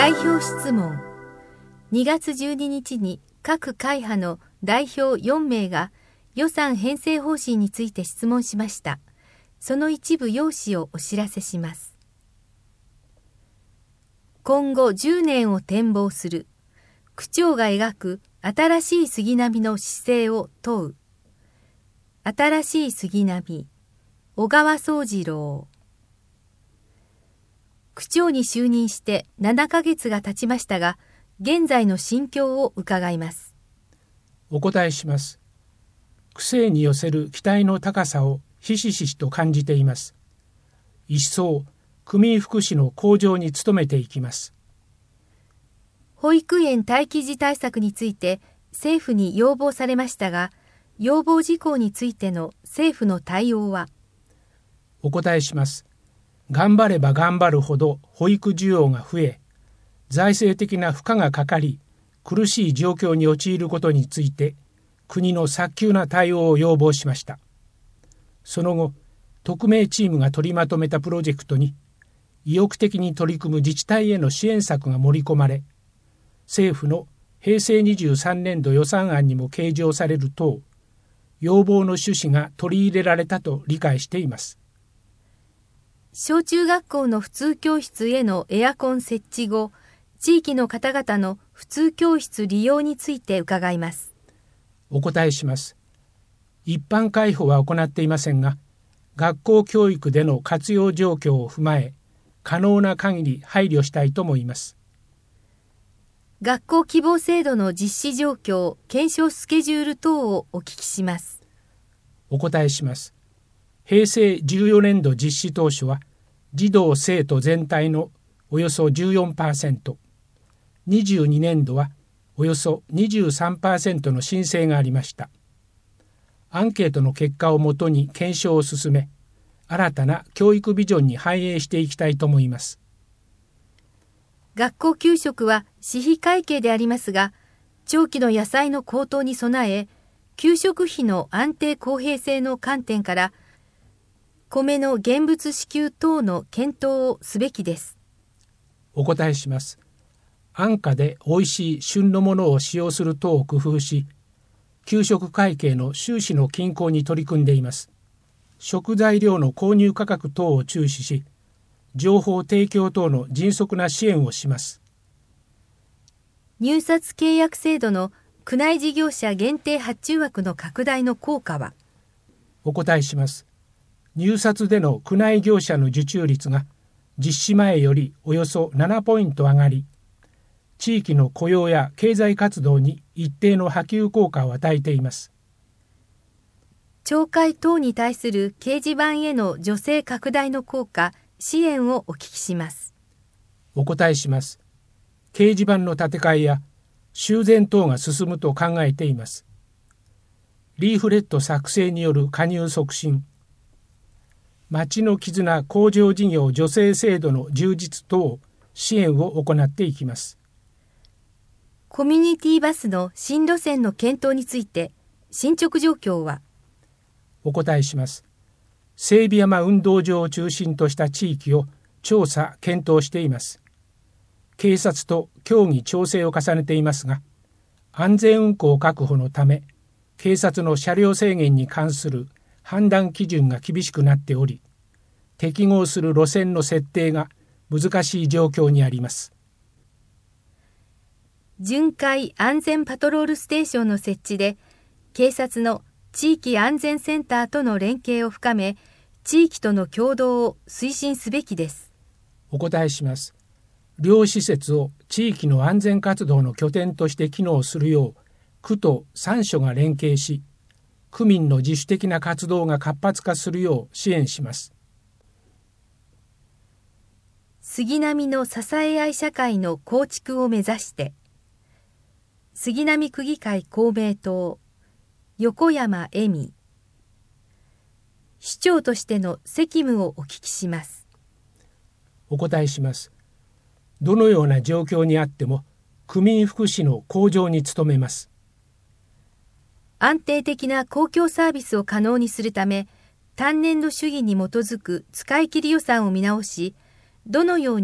代表質問。2月12日に各会派の代表4名が予算編成方針について質問しました。その一部要旨をお知らせします。今後10年を展望する。区長が描く新しい杉並の姿勢を問う。新しい杉並、小川宗次郎。区長に就任して7ヶ月が経ちましたが、現在の心境を伺います。 お答えします。区政に寄せる期待の高さをひしひしと感じています。一層、区民福祉の向上に努めていきます。 保育園待機児対策について政府に要望されましたが、要望事項についての政府の対応は？ お答えします。頑張れば頑張るほど保育需要が増え、財政的な負荷がかかり、苦しい状況に陥ることについて、国の早急な対応を要望しました。その後、特命チームが取りまとめたプロジェクトに、意欲的に取り組む自治体への支援策が盛り込まれ、政府の平成23年度予算案にも計上される等、要望の趣旨が取り入れられたと理解しています。 小中学校の普通教室へのエアコン設置後、地域の方々の普通教室利用について伺います。 お答えします。一般開放は行っていませんが、学校教育での活用状況を踏まえ、可能な限り配慮したいと思います。 学校希望制度の実施状況、検証スケジュール等をお聞きします。 お答えします。平成14年度実施当初は、児童生徒全体のおよそ 14%、22年度はおよそ 23% の申請がありました。アンケートの結果をもとに検証を進め、新たな教育ビジョンに反映していきたいと思います。 学校給食は私費会計でありますが、長期の野菜の高騰に備え、給食費の安定公平性の観点から、米の現物支給等の検討をすべきです。 お答えします。安価で美味しい旬のものを使用する等を工夫し、給食会計の収支の均衡に取り組んでいます。食材料の購入価格等を注視し、情報提供等の迅速な支援をします。 入札契約制度の区内事業者限定発注枠の拡大の効果は？ お答えします。入札での区内業者の受注率が実施前よりおよそ7ポイント上がり、地域の雇用や経済活動に一定の波及効果を与えています。 町会等に対する掲示板への助成拡大の効果、支援をお聞きします。 お答えします。掲示板の建て替えや修繕等が進むと考えています。リーフレット作成による加入促進、町の絆向上事業助成制度の充実等支援を行っていきます。 コミュニティバスの新路線の検討について進捗状況は？ お答えします。整備山運動場を中心とした地域を調査検討しています。警察と協議調整を重ねていますが、安全運行確保のため警察の車両制限に関する判断基準が厳しくなっており、適合する路線の設定が難しい状況にあります。 巡回安全パトロールステーションの設置で、警察の地域安全センターとの連携を深め、地域との協働を推進すべきです。 お答えします。両施設を地域の安全活動の拠点として機能するよう、区と3所が連携し、区民の自主的な活動が活発化するよう支援します。 杉並の支え合い社会の構築を目指して、杉並区議会公明党、横山恵美。市長としての責務をお聞きします。 お答えします。どのような状況にあっても、区民福祉の向上に努めます。 安定的な公共サービスを可能にするため、単年度主義に基づく使い切り予算を見直し、どのように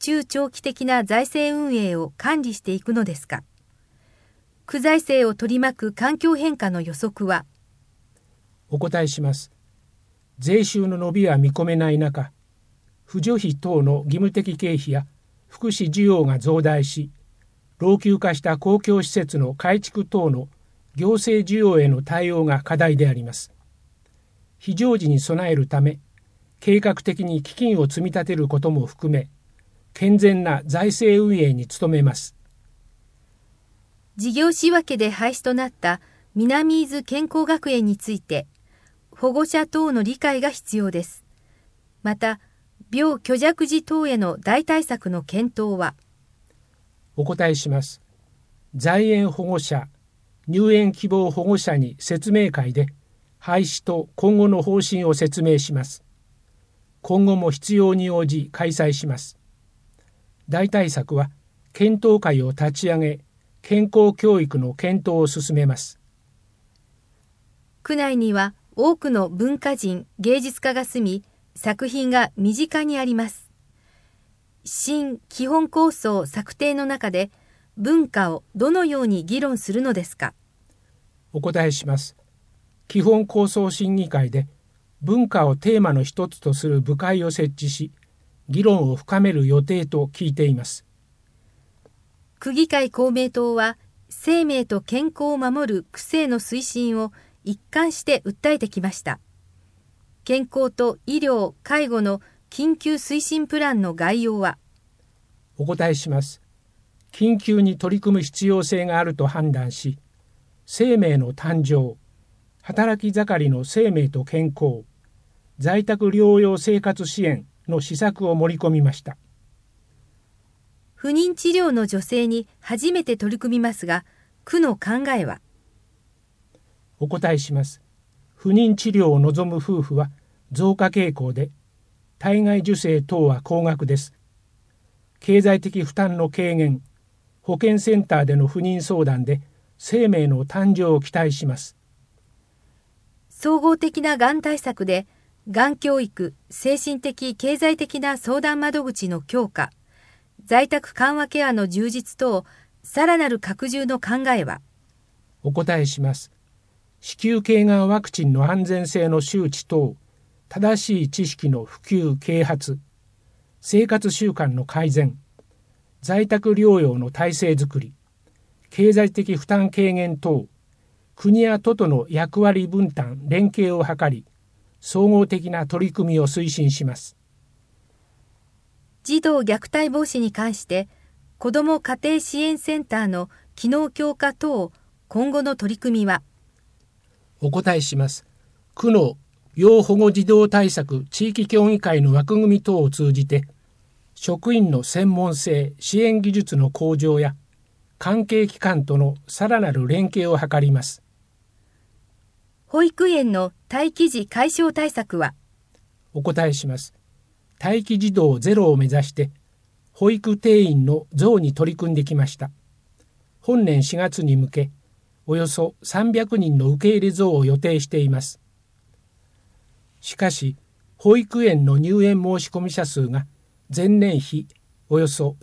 中長期的な財政運営を管理していくのですか。区財政を取り巻く環境変化の予測は。 お答えします。税収の伸びは見込めない中、扶助費等の義務的経費や福祉需要が増大し、老朽化した公共施設の改築等の行政需要への対応が課題であります。非常時に備えるため、計画的に基金を積み立てることも含め、健全な財政運営に努めます。 事業仕分けで廃止となった南伊豆健康学園について、保護者等の理解が必要です。また、病虚弱児等への代替策の検討は。 お答えします。在園保護者、入園希望保護者に説明会で廃止と今後の方針を説明します。今後も必要に応じ開催します。代替策は検討会を立ち上げ、健康教育の検討を進めます。 区内には多くの文化人、芸術家が住み、作品が身近にあります。新基本構想策定の中で文化をどのように議論するのですか。 お答えします。基本構想審議会で文化をテーマの一つとする部会を設置し、議論を深める予定と聞いています。 区議会公明党は生命と健康を守る区政の推進を一貫して訴えてきました。健康と医療・介護の緊急推進プランの概要は。 お答えします。緊急に取り組む必要性があると判断し、生命の誕生、働き盛りの生命と健康、在宅療養生活支援の施策を盛り込みました。 不妊治療の女性に初めて取り組みますが、区の考えは。 お答えします。不妊治療を望む夫婦は増加傾向で、体外受精等は高額です。経済的負担の軽減、保健センターでの不妊相談で生命の誕生を期待します。 総合的ながん対策で、がん教育、精神的・経済的な相談窓口の強化、在宅緩和ケアの充実等、さらなる拡充の考えは。 お答えします。子宮頸がんワクチンの安全性の周知等、正しい知識の普及・啓発、生活習慣の改善、在宅療養の体制づくり、経済的負担軽減等、国や都との役割分担・連携を図り、総合的な取り組みを推進します。 児童虐待防止に関して、子ども家庭支援センターの機能強化等、今後の取り組みは。 お答えします。区の要保護児童対策地域協議会の枠組み等を通じて、職員の専門性・支援技術の向上や、関係機関とのさらなる連携を図ります。 保育園の待機児解消対策は。 お答えします。待機児童ゼロを目指して、保育定員の増に取り組んできました。本年4月に向け、およそ300人の受け入れ増を予定しています。しかし、保育園の入園申込者数が前年比およそ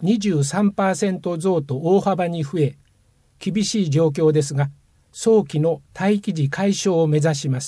23% 増と大幅に増え、厳しい状況ですが、早期の待機児解消を目指します。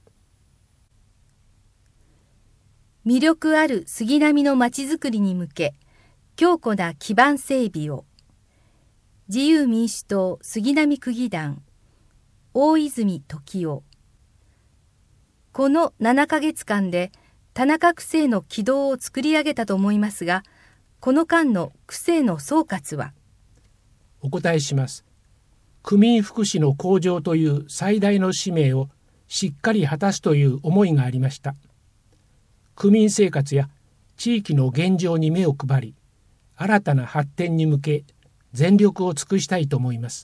魅力ある杉並のまちづくりに向け、強固な基盤整備を。自由民主党杉並区議団、大泉時夫。この7ヶ月間で田中区政の軌道を作り上げたと思いますが、この間の区政の総括は。 お答えします。区民福祉の向上という最大の使命をしっかり果たすという思いがありました。区民生活や地域の現状に目を配り、新たな発展に向け全力を尽くしたいと思います。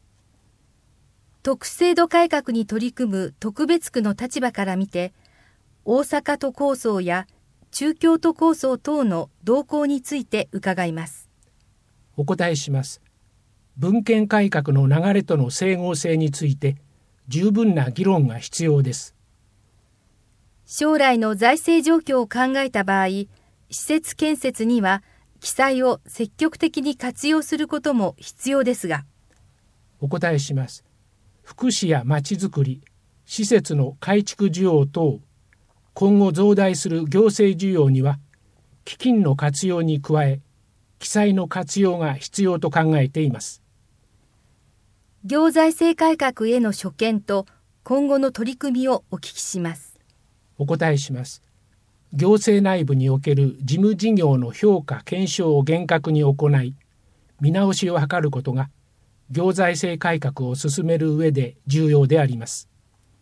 特区制度改革に取り組む特別区の立場から見て、大阪都構想や中京都構想等の動向について伺います。 お答えします。文献改革の流れとの整合性について十分な議論が必要です。 将来の財政状況を考えた場合、施設建設には記載を積極的に活用することも必要ですが。 お答えします。福祉やまちづくり、施設の改築需要等、今後増大する行政需要には、基金の活用に加え、記載の活用が必要と考えています。 行財政改革への所見と今後の取り組みをお聞きします。 お答えします。行政内部における事務事業の評価・検証を厳格に行い、見直しを図ることが、行財政改革を進める上で重要であります。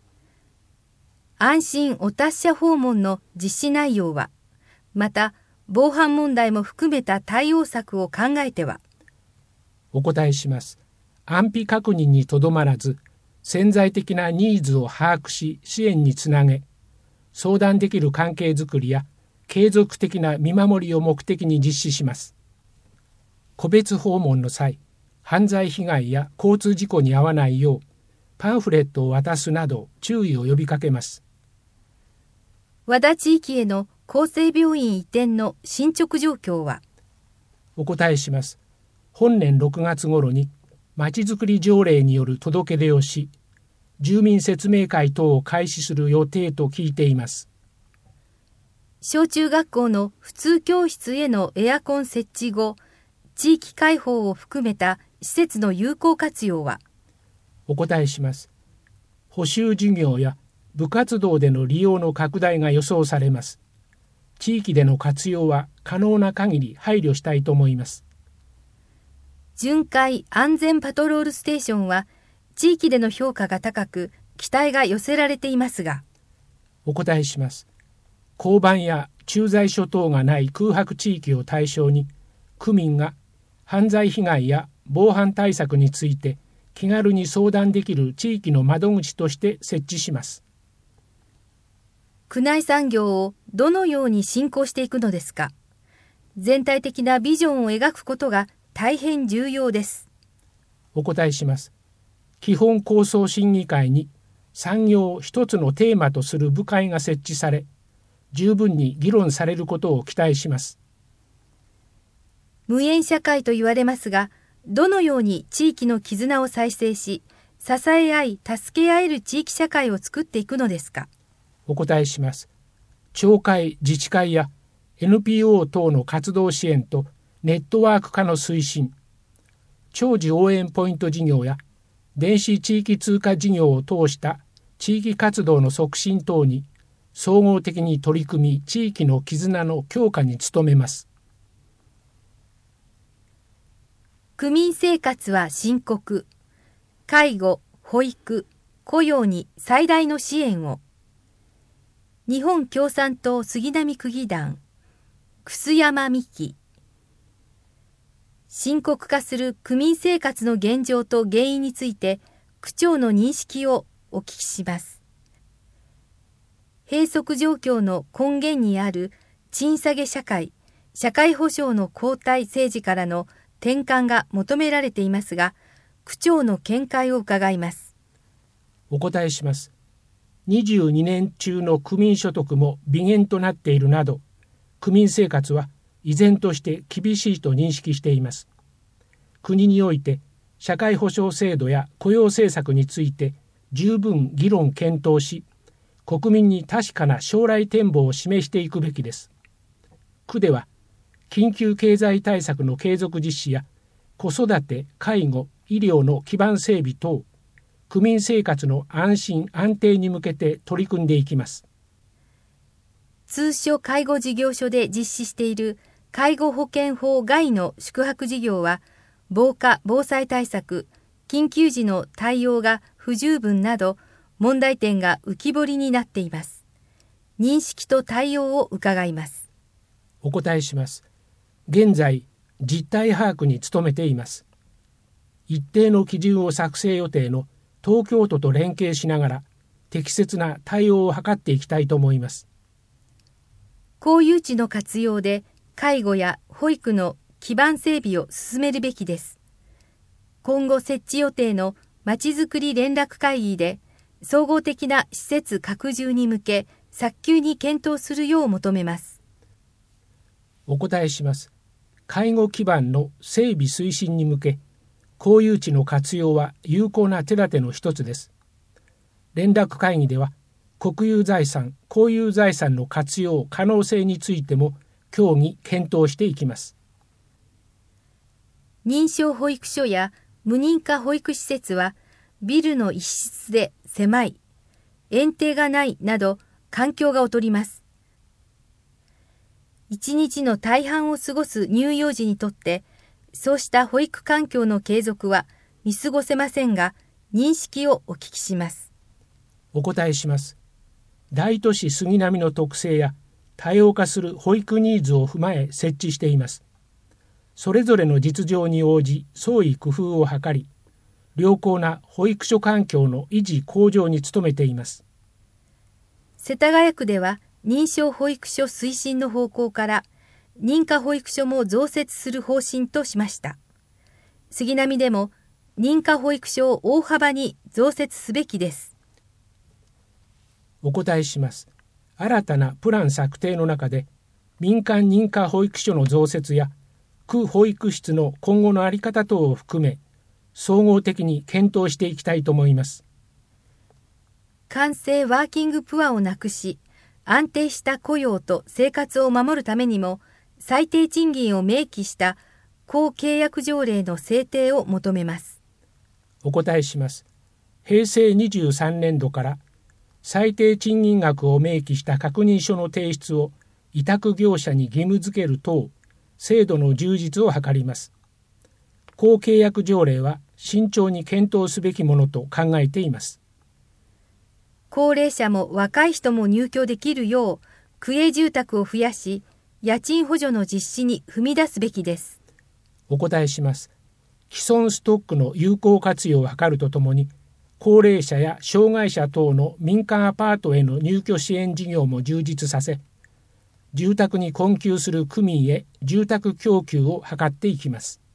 安心お達者訪問の実施内容は、また防犯問題も含めた対応策を考えては。 お答えします。安否確認にとどまらず、潜在的なニーズを把握し支援につなげ、相談できる関係づくりや継続的な見守りを目的に実施します。個別訪問の際、犯罪被害や交通事故に遭わないようパンフレットを渡すなど注意を呼びかけます。 和田地域への厚生病院移転の進捗状況は。 お答えします。本年6月頃にまちづくり条例による届け出をし、住民説明会等を開始する予定と聞いています。 小中学校の普通教室へのエアコン設置後、地域開放を含めた施設の有効活用は。 お答えします。補修事業や部活動での利用の拡大が予想されます。地域での活用は可能な限り配慮したいと思います。 巡回安全パトロールステーションは地域での評価が高く期待が寄せられていますが。 お答えします。交番や駐在所等がない空白地域を対象に区民が犯罪被害や防犯対策について気軽に相談できる地域の窓口として設置します。 区内産業をどのように進行していくのですか。全体的なビジョンを描くことが大変重要です。 お答えします。基本構想審議会に産業を一つのテーマとする部会が設置され、十分に議論されることを期待します。 無縁社会と言われますが、どのように地域の絆を再生し、支え合い助け合える地域社会を作っていくのですか。 お答えします。町会、自治会や NPO 等の活動支援とネットワーク化の推進、長寿応援ポイント事業や電子地域通貨事業を通した地域活動の促進等に総合的に取り組み、地域の絆の強化に努めます。 区民生活は深刻。介護、保育、雇用に最大の支援を。日本共産党杉並区議団、楠山美希。深刻化する区民生活の現状と原因について、区長の認識をお聞きします。閉塞状況の根源にある賃下げ社会、社会保障の後退政治からの転換が求められていますが、区長の見解を伺います。 お答えします。22年中の区民所得も微減となっているなど、区民生活は依然として厳しいと認識しています。国において社会保障制度や雇用政策について十分議論検討し、国民に確かな将来展望を示していくべきです。区では緊急経済対策の継続実施や子育て、介護、医療の基盤整備等、区民生活の安心安定に向けて取り組んでいきます。 通所介護事業所で実施している介護保険法外の宿泊事業は、防火・防災対策、緊急時の対応が不十分など問題点が浮き彫りになっています。認識と対応を伺います。 お答えします。現在、実態把握に努めています。一定の基準を作成予定の東京都と連携しながら適切な対応を図っていきたいと思います。 公有地の活用で介護や保育の基盤整備を進めるべきです。今後設置予定のまちづくり連絡会議で総合的な施設拡充に向け早急に検討するよう求めます。 お答えします。 介護基盤の整備推進に向け、公有地の活用は有効な手立ての一つです。連絡会議では、国有財産、公有財産の活用可能性についても協議・検討していきます。 認証保育所や無認可保育施設は、ビルの一室で狭い、園庭がないなど環境が劣ります。一日の大半を過ごす乳幼児にとって、そうした保育環境の継続は見過ごせませんが、認識をお聞きします。 お答えします。大都市杉並の特性や多様化する保育ニーズを踏まえ設置しています。それぞれの実情に応じ創意工夫を図り、良好な保育所環境の維持向上に努めています。 世田谷区では認証保育所推進の方向から認可保育所も増設する方針としました。杉並でも認可保育所を大幅に増設すべきです。 お答えします。新たなプラン策定の中で、民間認可保育所の増設や区保育室の今後の在り方等を含め、総合的に検討していきたいと思います。 官製ワーキングプアをなくし、安定した雇用と生活を守るためにも、最低賃金を明記した公契約条例の制定を求めます。 お答えします。平成23年度から最低賃金額を明記した確認書の提出を委託業者に義務付ける等、制度の充実を図ります。公契約条例は慎重に検討すべきものと考えています。 高齢者も若い人も入居できるよう、区営住宅を増やし、家賃補助の実施に踏み出すべきです。 お答えします。既存ストックの有効活用を図るとともに、高齢者や障害者等の民間アパートへの入居支援事業も充実させ、住宅に困窮する区民へ住宅供給を図っていきます。